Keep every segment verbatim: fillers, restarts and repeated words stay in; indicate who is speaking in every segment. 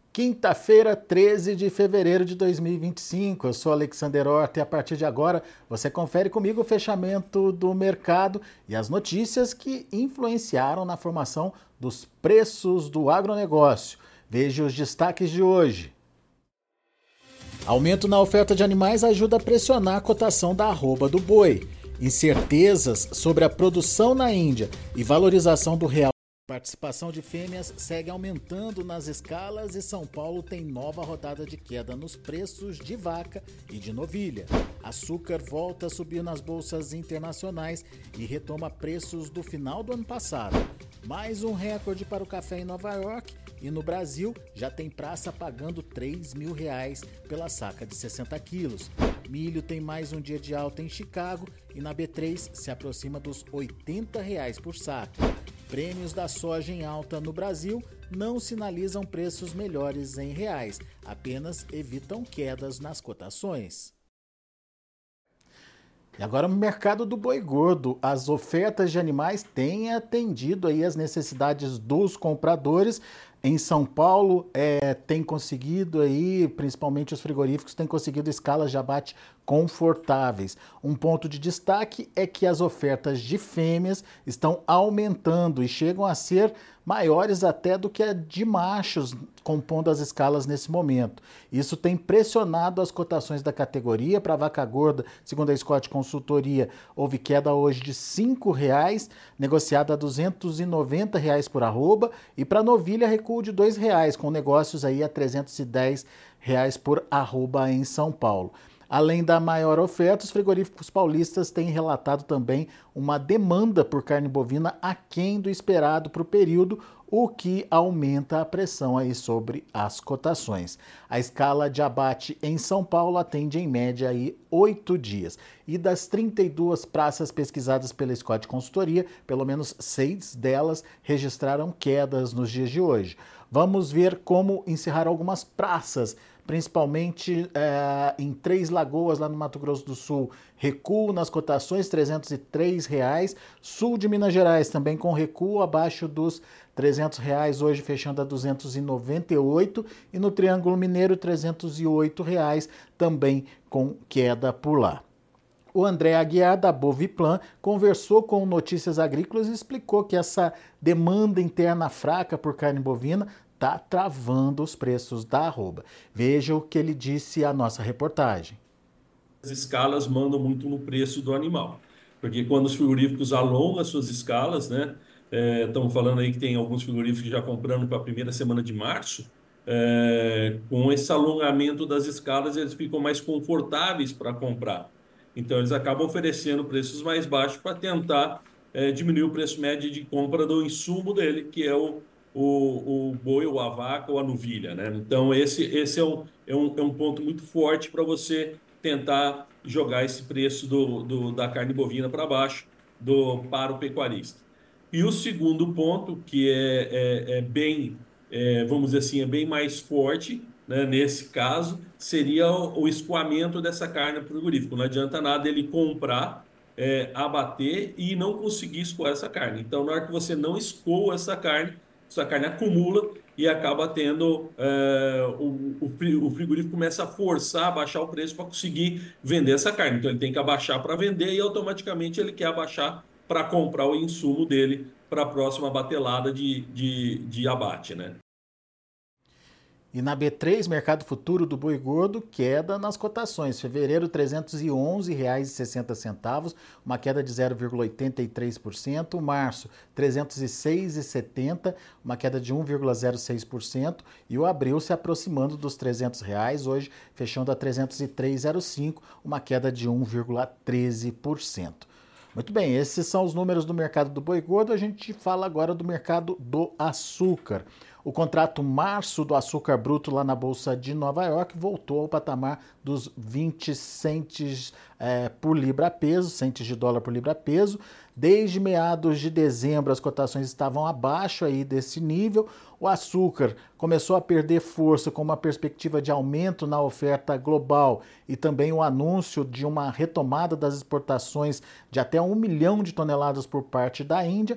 Speaker 1: Quinta-feira, treze de fevereiro de dois mil e vinte e cinco. Eu sou Alexander Horta e a partir de agora você confere comigo o fechamento do mercado e as notícias que influenciaram na formação dos preços do agronegócio. Veja os destaques de hoje. Aumento na oferta de animais ajuda a pressionar a cotação da arroba do boi. Incertezas sobre a produção na Índia e valorização do real. A participação de fêmeas segue aumentando nas escalas e São Paulo tem nova rodada de queda nos preços de vaca e de novilha. Açúcar volta a subir nas bolsas internacionais e retoma preços do final do ano passado. Mais um recorde para o café em Nova York e no Brasil já tem praça pagando três mil reais pela saca de sessenta quilos. Milho tem mais um dia de alta em Chicago e na B três se aproxima dos oitenta reais por saco. Prêmios da soja em alta no Brasil não sinalizam preços melhores em reais, apenas evitam quedas nas cotações. E agora no mercado do boi gordo, as ofertas de animais têm atendido aí as necessidades dos compradores. Em São Paulo, é, tem conseguido aí, principalmente os frigoríficos, têm conseguido escalas de abate confortáveis. Um ponto de destaque é que as ofertas de fêmeas estão aumentando e chegam a ser maiores até do que a de machos, compondo as escalas nesse momento. Isso tem pressionado as cotações da categoria. Para a vaca gorda, segundo a Scott Consultoria, houve queda hoje de cinco reais, negociada a duzentos e noventa reais por arroba, e para a novilha recuo de dois reais, com negócios aí a trezentos e dez reais por arroba em São Paulo. Além da maior oferta, os frigoríficos paulistas têm relatado também uma demanda por carne bovina aquém do esperado para o período, o que aumenta a pressão aí sobre as cotações. A escala de abate em São Paulo atende em média aí oito dias. E das trinta e duas praças pesquisadas pela Scott Consultoria, pelo menos seis delas registraram quedas nos dias de hoje. Vamos ver como encerrar algumas praças, principalmente é, em Três Lagoas, lá no Mato Grosso do Sul, recuo nas cotações, trezentos e três reais. Sul de Minas Gerais também com recuo abaixo dos trezentos reais, hoje fechando a duzentos e noventa e oito. E no Triângulo Mineiro, trezentos e oito reais, também com queda por lá. O André Aguiar, da Boviplan, conversou com Notícias Agrícolas e explicou que essa demanda interna fraca por carne bovina está travando os preços da arroba. Veja o que ele disse à nossa reportagem.
Speaker 2: As escalas mandam muito no preço do animal, porque quando os frigoríficos alongam as suas escalas, né? É, estamos falando aí que tem alguns frigoríficos já comprando para a primeira semana de março, é, com esse alongamento das escalas eles ficam mais confortáveis para comprar. Então eles acabam oferecendo preços mais baixos para tentar é, diminuir o preço médio de compra do insumo dele, que é o o, o boi, ou a vaca, ou a novilha, né? Então, esse, esse é, um, é, um, é um ponto muito forte para você tentar jogar esse preço do, do, da carne bovina para baixo do, para o pecuarista. E o segundo ponto, que é, é, é bem, é, vamos dizer assim, é bem mais forte, né, nesse caso, seria o, o escoamento dessa carne para o frigorífico. Não adianta nada ele comprar, é, abater e não conseguir escoar essa carne. Então, na hora que você não escoa essa carne, essa carne acumula e acaba tendo é, o, o frigorífico começa a forçar a baixar o preço para conseguir vender essa carne. Então ele tem que abaixar para vender e automaticamente ele quer abaixar para comprar o insumo dele para a próxima batelada de, de, de abate, né?
Speaker 1: E na B três, mercado futuro do boi gordo, queda nas cotações. Fevereiro, trezentos e onze reais e sessenta centavos, uma queda de zero vírgula oitenta e três por cento. Março, trezentos e seis reais e setenta centavos, uma queda de um vírgula zero seis por cento. E o abril se aproximando dos trezentos reais, hoje fechando a trezentos e três reais e cinco centavos, uma queda de um vírgula treze por cento. Muito bem, esses são os números do mercado do boi gordo. A gente fala agora do mercado do açúcar. O contrato março do açúcar bruto lá na Bolsa de Nova York voltou ao patamar dos vinte centes é, por libra-peso, centes de dólar por libra-peso. Desde meados de dezembro, as cotações estavam abaixo aí desse nível. O açúcar começou a perder força com uma perspectiva de aumento na oferta global e também o anúncio de uma retomada das exportações de até um milhão de toneladas por parte da Índia.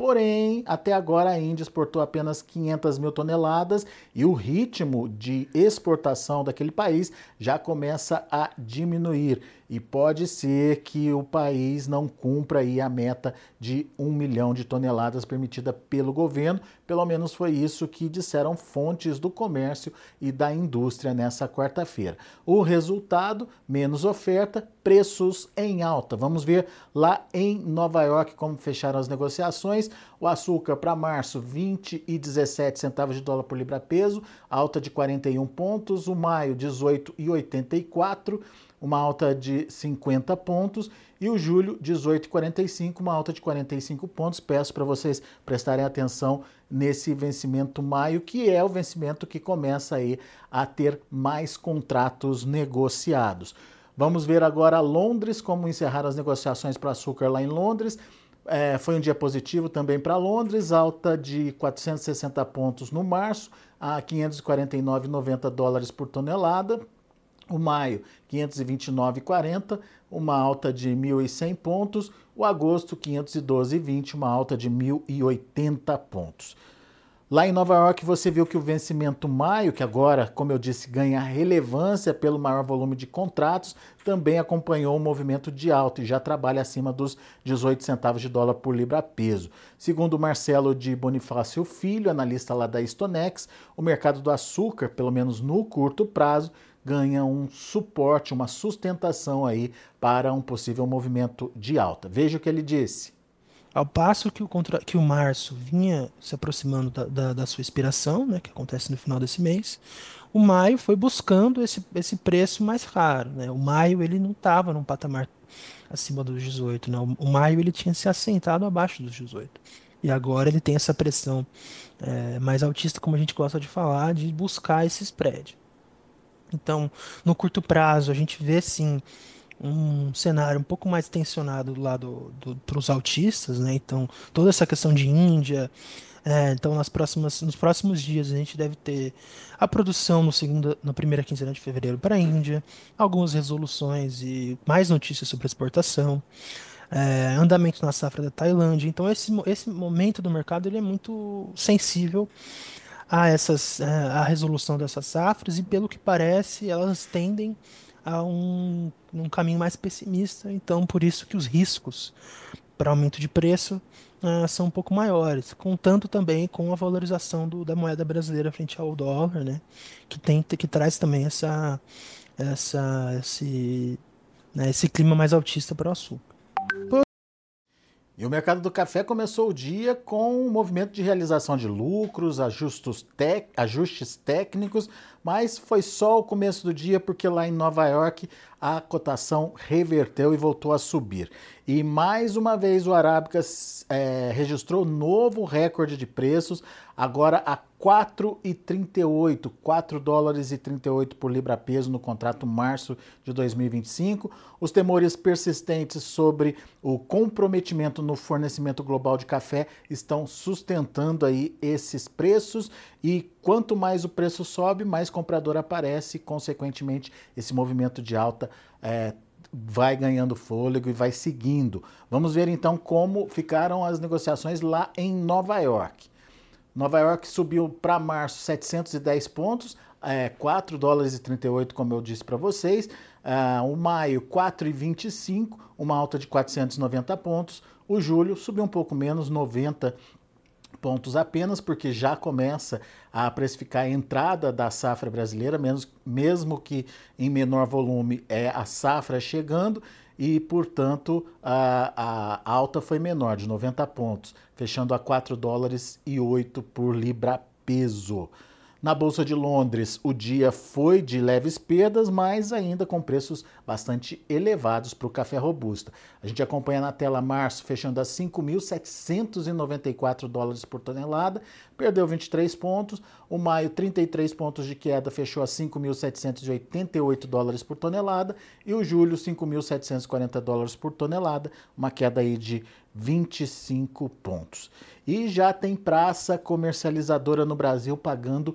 Speaker 1: porém, até agora a Índia exportou apenas quinhentas mil toneladas e o ritmo de exportação daquele país já começa a diminuir. E pode ser que o país não cumpra aí a meta de um milhão de toneladas permitida pelo governo. Pelo menos foi isso que disseram fontes do comércio e da indústria nessa quarta-feira. O resultado, menos oferta, preços em alta. Vamos ver lá em Nova York como fecharam as negociações. O açúcar para março, vinte e dezessete centavos de dólar por libra-peso, alta de quarenta e um pontos. O maio, dezoito e oitenta e quatro, uma alta de cinquenta pontos. E o julho, dezoito e quarenta e cinco, uma alta de quarenta e cinco pontos. Peço para vocês prestarem atenção nesse vencimento maio, que é o vencimento que começa aí a ter mais contratos negociados. Vamos ver agora Londres, como encerraram as negociações para açúcar lá em Londres. É, foi um dia positivo também para Londres, alta de quatrocentos e sessenta pontos no março, a quinhentos e quarenta e nove vírgula noventa dólares por tonelada. O maio, quinhentos e vinte e nove vírgula quarenta, uma alta de mil e cem pontos. O agosto, quinhentos e doze vírgula vinte, uma alta de mil e oitenta pontos. Lá em Nova York você viu que o vencimento maio, que agora, como eu disse, ganha relevância pelo maior volume de contratos, também acompanhou um movimento de alta e já trabalha acima dos dezoito centavos de dólar por libra-peso. Segundo Marcelo de Bonifácio Filho, analista lá da Stonex, o mercado do açúcar, pelo menos no curto prazo, ganha um suporte, uma sustentação aí para um possível movimento de alta. Veja o que ele disse.
Speaker 3: Ao passo que o, contra... que o março vinha se aproximando da, da, da sua expiração, né, que acontece no final desse mês, o maio foi buscando esse, esse preço mais caro. Né? O maio ele não estava num patamar acima dos dezoito. Né? O, o maio ele tinha se assentado abaixo dos dezoito. E agora ele tem essa pressão é, mais altista, como a gente gosta de falar, de buscar esse spread. Então, no curto prazo, a gente vê sim um cenário um pouco mais tensionado do lado para os autistas, né? Então, toda essa questão de Índia. É, então, nas próximas, nos próximos dias, a gente deve ter a produção no segunda, na primeira quinzena de fevereiro para a Índia, algumas resoluções e mais notícias sobre exportação, é, andamento na safra da Tailândia. Então, esse, esse momento do mercado ele é muito sensível a, essas, a resolução dessas safras e, pelo que parece, elas tendem a um, um caminho mais pessimista. Então, por isso que os riscos para aumento de preço uh, são um pouco maiores, contando também com a valorização do, da moeda brasileira frente ao dólar, né, que, tem, que traz também essa, essa, esse, né, esse clima mais altista para o açúcar.
Speaker 1: E o mercado do café começou o dia com um movimento de realização de lucros, ajustes, tec... ajustes técnicos, mas foi só o começo do dia porque lá em Nova York a cotação reverteu e voltou a subir. E mais uma vez o Arábica é, registrou novo recorde de preços, agora a quatro e trinta e oito, quatro dólares e trinta e oito por libra-peso no contrato março de dois mil e vinte e cinco. Os temores persistentes sobre o comprometimento no fornecimento global de café estão sustentando aí esses preços e quanto mais o preço sobe, mais comprador aparece e, consequentemente, esse movimento de alta é, vai ganhando fôlego e vai seguindo. Vamos ver então como ficaram as negociações lá em Nova York. Nova York subiu para março setecentos e dez pontos, é, quatro dólares e trinta e oito, como eu disse para vocês. Uh, o maio, quatro e vinte e cinco, uma alta de quatrocentos e noventa pontos. O julho subiu um pouco menos, noventa pontos apenas, porque já começa a precificar a entrada da safra brasileira, mesmo, mesmo que em menor volume é a safra chegando. E, portanto, a, a alta foi menor, de noventa pontos, fechando a quatro dólares e oito por libra-peso. Na Bolsa de Londres, o dia foi de leves perdas, mas ainda com preços bastante elevados para o café robusta. A gente acompanha na tela março, fechando a cinco mil setecentos e noventa e quatro dólares por tonelada, perdeu vinte e três pontos. O maio, trinta e três pontos de queda, fechou a cinco mil setecentos e oitenta e oito dólares por tonelada. E o julho, cinco mil setecentos e quarenta dólares por tonelada, uma queda aí de vinte e cinco pontos. E já tem praça comercializadora no Brasil pagando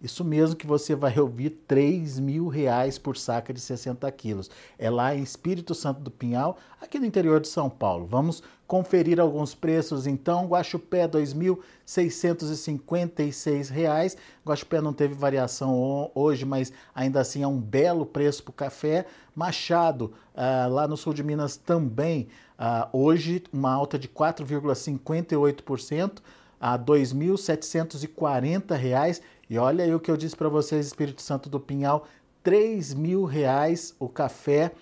Speaker 1: Isso mesmo que você vai ouvir, três mil reais por saca de sessenta quilos. É lá em Espírito Santo do Pinhal, aqui no interior de São Paulo. Vamos conferir alguns preços então. Guaxupé, dois mil seiscentos e cinquenta e seis reais. Guaxupé não teve variação hoje, mas ainda assim é um belo preço para o café. Machado, ah, lá no sul de Minas também, ah, hoje uma alta de quatro vírgula cinquenta e oito por cento a dois mil setecentos e quarenta reais. E olha aí o que eu disse para vocês, Espírito Santo do Pinhal, três mil reais o café,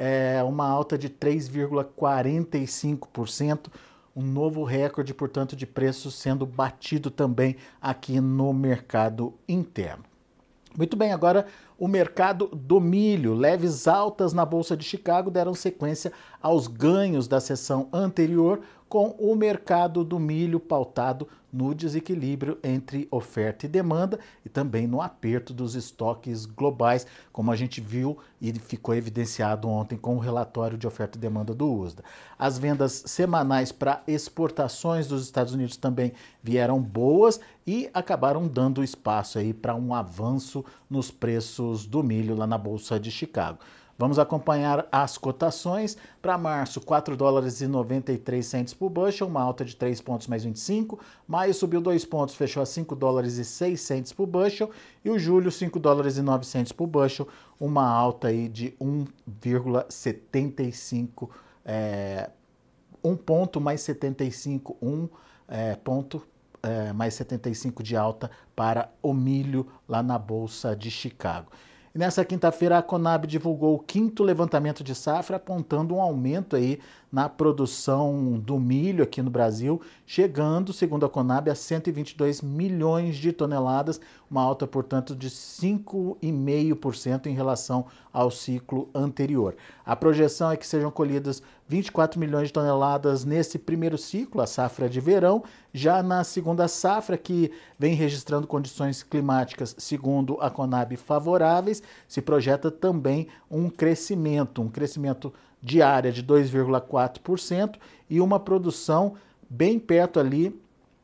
Speaker 1: é uma alta de três vírgula quarenta e cinco por cento, um novo recorde, portanto, de preços sendo batido também aqui no mercado interno. Muito bem, agora o mercado do milho. Leves altas na Bolsa de Chicago deram sequência aos ganhos da sessão anterior, com o mercado do milho pautado no desequilíbrio entre oferta e demanda e também no aperto dos estoques globais, como a gente viu e ficou evidenciado ontem com o relatório de oferta e demanda do U S D A. As vendas semanais para exportações dos Estados Unidos também vieram boas e acabaram dando espaço aí para um avanço nos preços do milho lá na Bolsa de Chicago. Vamos acompanhar as cotações. Para março, quatro dólares e noventa e três centavos por bushel, uma alta de três pontos mais vinte e cinco. Maio subiu dois pontos, fechou a cinco dólares e seis centavos por bushel. E o julho, cinco dólares e nove centavos por bushel, uma alta aí de um vírgula setenta e cinco, é, um ponto mais setenta e cinco, um é, ponto é, mais setenta e cinco de alta para o milho lá na Bolsa de Chicago. E nessa quinta-feira, a Conab divulgou o quinto levantamento de safra, apontando um aumento aí na produção do milho aqui no Brasil, chegando, segundo a Conab, a cento e vinte e dois milhões de toneladas, uma alta, portanto, de cinco vírgula cinco por cento em relação ao ciclo anterior. A projeção é que sejam colhidas vinte e quatro milhões de toneladas nesse primeiro ciclo, a safra de verão. Já na segunda safra, que vem registrando condições climáticas, segundo a Conab, favoráveis, se projeta também um crescimento, um crescimento diária de dois vírgula quatro por cento e uma produção bem perto ali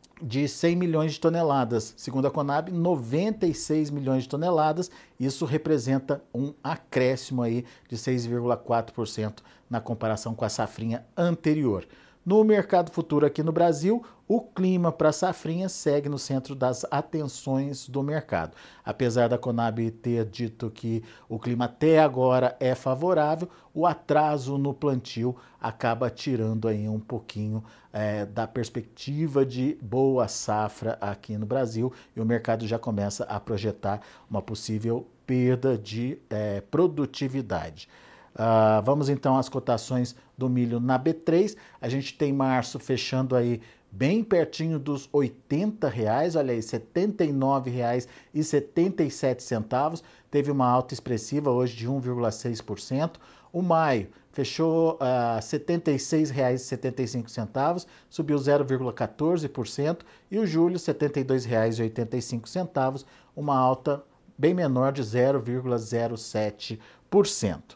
Speaker 1: de cem milhões de toneladas. Segundo a Conab, noventa e seis milhões de toneladas. Isso representa um acréscimo aí de seis vírgula quatro por cento na comparação com a safrinha anterior. No mercado futuro aqui no Brasil, o clima para a safrinha segue no centro das atenções do mercado. Apesar da Conab ter dito que o clima até agora é favorável, o atraso no plantio acaba tirando aí um pouquinho é, da perspectiva de boa safra aqui no Brasil, e o mercado já começa a projetar uma possível perda de é, produtividade. Uh, vamos então às cotações do milho na B três. A gente tem março fechando aí bem pertinho dos oitenta reais, olha aí, setenta e nove reais e setenta e sete centavos. Teve uma alta expressiva hoje de um vírgula seis por cento. O maio fechou a uh, setenta e seis reais e setenta e cinco centavos, subiu zero vírgula quatorze por cento. E o julho, setenta e dois reais e oitenta e cinco centavos, uma alta bem menor de zero vírgula zero sete por cento.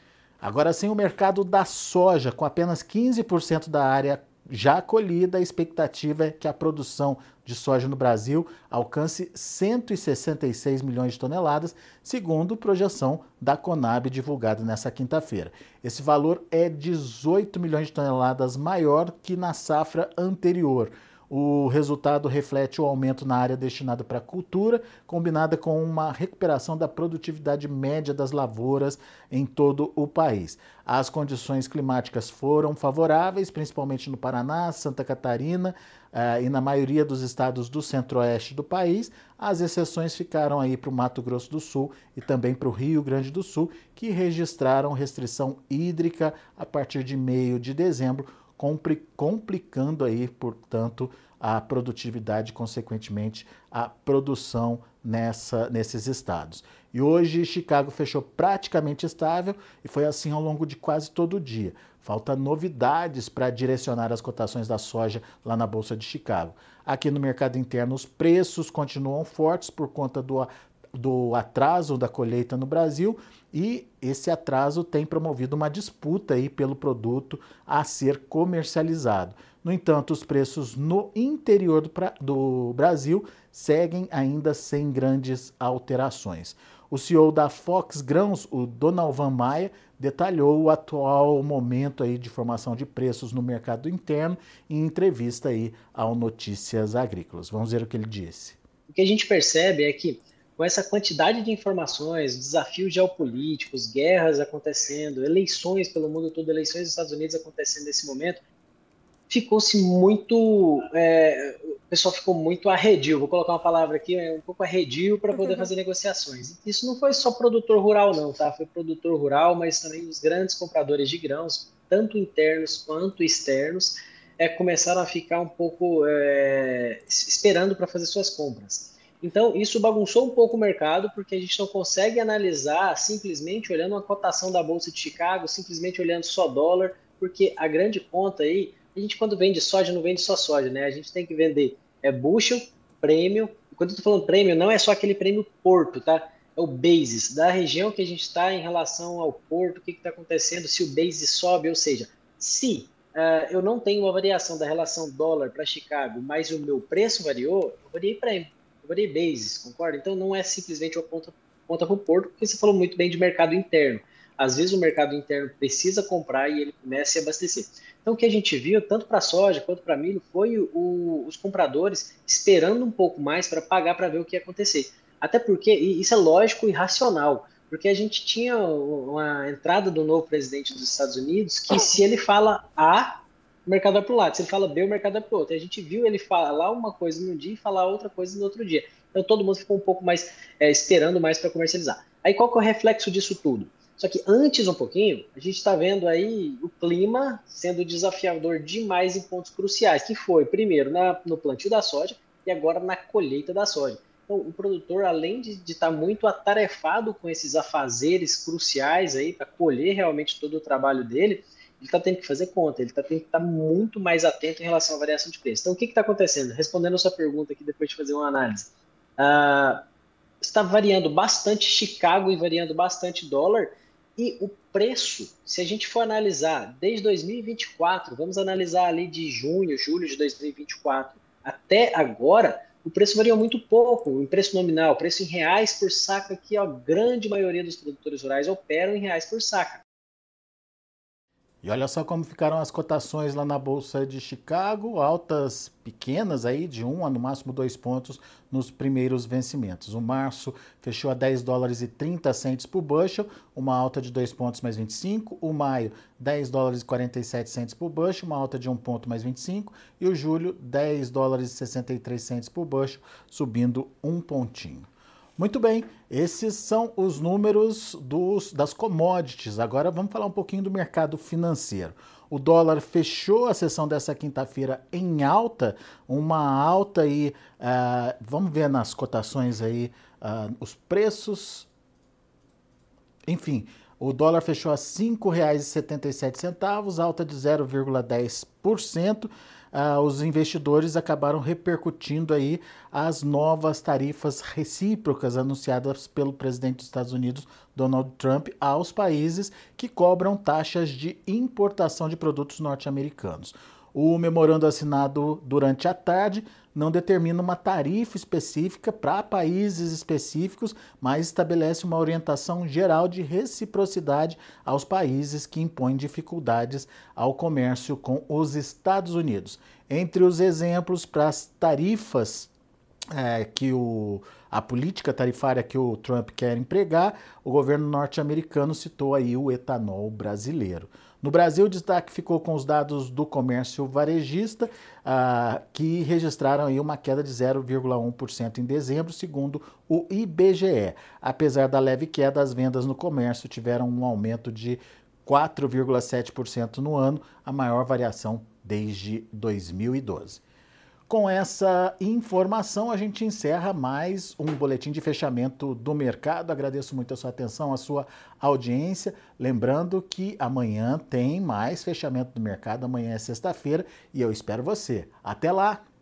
Speaker 1: Agora sim, o mercado da soja, com apenas quinze por cento da área já colhida, a expectativa é que a produção de soja no Brasil alcance cento e sessenta e seis milhões de toneladas, segundo projeção da Conab divulgada nessa quinta-feira. Esse valor é dezoito milhões de toneladas maior que na safra anterior. O resultado reflete o aumento na área destinada para a cultura, combinada com uma recuperação da produtividade média das lavouras em todo o país. As condições climáticas foram favoráveis, principalmente no Paraná, Santa Catarina uh, e na maioria dos estados do centro-oeste do país. As exceções ficaram aí para o Mato Grosso do Sul e também para o Rio Grande do Sul, que registraram restrição hídrica a partir de meio de dezembro, complicando aí, portanto, a produtividade, consequentemente, a produção nessa, nesses estados. E hoje, Chicago fechou praticamente estável e foi assim ao longo de quase todo o dia. Falta novidades para direcionar as cotações da soja lá na Bolsa de Chicago. Aqui no mercado interno, os preços continuam fortes por conta do do atraso da colheita no Brasil, e esse atraso tem promovido uma disputa aí pelo produto a ser comercializado. No entanto, os preços no interior do, pra, do Brasil seguem ainda sem grandes alterações. O C E O da Fox Grãos, o Donalvan Maia, detalhou o atual momento aí de formação de preços no mercado interno em entrevista aí ao Notícias Agrícolas. Vamos ver o que ele disse.
Speaker 4: O que a gente percebe é que com essa quantidade de informações, desafios geopolíticos, guerras acontecendo, eleições pelo mundo todo, eleições dos Estados Unidos acontecendo nesse momento, ficou-se muito, é, o pessoal ficou muito arredio, vou colocar uma palavra aqui, um pouco arredio para poder fazer negociações. Isso não foi só produtor rural não, tá? Foi produtor rural, mas também os grandes compradores de grãos, tanto internos quanto externos, é, começaram a ficar um pouco é, esperando para fazer suas compras. Então, isso bagunçou um pouco o mercado, porque a gente não consegue analisar simplesmente olhando uma cotação da Bolsa de Chicago, simplesmente olhando só dólar, porque a grande conta aí, a gente quando vende soja, não vende só soja, né? A gente tem que vender é bushel, prêmio. Quando eu tô falando prêmio, não é só aquele prêmio porto, tá? É o basis, da região que a gente está em relação ao porto, o que está acontecendo, se o basis sobe, ou seja, se uh, eu não tenho uma variação da relação dólar para Chicago, mas o meu preço variou, eu variei prêmio, eu variei basis, concorda? Então não é simplesmente uma ponta, ponta para o porto, porque você falou muito bem de mercado interno. Às vezes o mercado interno precisa comprar e ele começa a se abastecer. Então o que a gente viu, tanto para soja quanto para milho, foi o, os compradores esperando um pouco mais para pagar para ver o que ia acontecer. Até porque, e isso é lógico e racional, porque a gente tinha uma entrada do novo presidente dos Estados Unidos que se ele fala A, o mercado vai para o lado, se ele fala B, o mercado vai para o outro. E a gente viu ele falar uma coisa num dia e falar outra coisa no outro dia. Então todo mundo ficou um pouco mais é, esperando mais para comercializar. Aí qual que é o reflexo disso tudo? Só que antes um pouquinho, a gente está vendo aí o clima sendo desafiador demais em pontos cruciais, que foi primeiro na, no plantio da soja e agora na colheita da soja. Então o produtor, além de estar tá muito atarefado com esses afazeres cruciais aí para colher realmente todo o trabalho dele, ele está tendo que fazer conta, ele está tendo que estar tá muito mais atento em relação à variação de preço. Então o que está acontecendo? Respondendo a sua pergunta aqui depois de fazer uma análise. Ah, está variando bastante Chicago e variando bastante dólar. E o preço, se a gente for analisar desde dois mil e vinte e quatro, vamos analisar ali de junho, julho de dois mil e vinte e quatro até agora, o preço variou muito pouco, o preço nominal, o preço em reais por saca, que a grande maioria dos produtores rurais operam em reais por saca.
Speaker 1: E olha só como ficaram as cotações lá na Bolsa de Chicago, altas pequenas aí, de um a no máximo dois pontos nos primeiros vencimentos. O março fechou a dez dólares e trinta centes por bushel, uma alta de dois pontos mais vinte e cinco. O maio, dez dólares e quarenta e sete centes por bushel, uma alta de um ponto mais vinte e cinco. E o julho, dez dólares e sessenta e três centes por bushel, subindo um pontinho. Muito bem, esses são os números dos, das commodities. Agora vamos falar um pouquinho do mercado financeiro. O dólar fechou a sessão dessa quinta-feira em alta, uma alta aí, uh, vamos ver nas cotações aí, uh, os preços, enfim, o dólar fechou a cinco reais e setenta e sete centavos, alta de zero vírgula dez por cento. Uh, os investidores acabaram repercutindo aí as novas tarifas recíprocas anunciadas pelo presidente dos Estados Unidos, Donald Trump, aos países que cobram taxas de importação de produtos norte-americanos. O memorando assinado durante a tarde não determina uma tarifa específica para países específicos, mas estabelece uma orientação geral de reciprocidade aos países que impõem dificuldades ao comércio com os Estados Unidos. Entre os exemplos para as tarifas é, que o, a política tarifária que o Trump quer empregar, o governo norte-americano citou aí o etanol brasileiro. No Brasil, o destaque ficou com os dados do comércio varejista, ah, que registraram aí uma queda de zero vírgula um por cento em dezembro, segundo o I B G E. Apesar da leve queda, as vendas no comércio tiveram um aumento de quatro vírgula sete por cento no ano, a maior variação desde dois mil e doze. Com essa informação, a gente encerra mais um boletim de fechamento do mercado. Agradeço muito a sua atenção, a sua audiência. Lembrando que amanhã tem mais fechamento do mercado. Amanhã é sexta-feira e eu espero você. Até lá!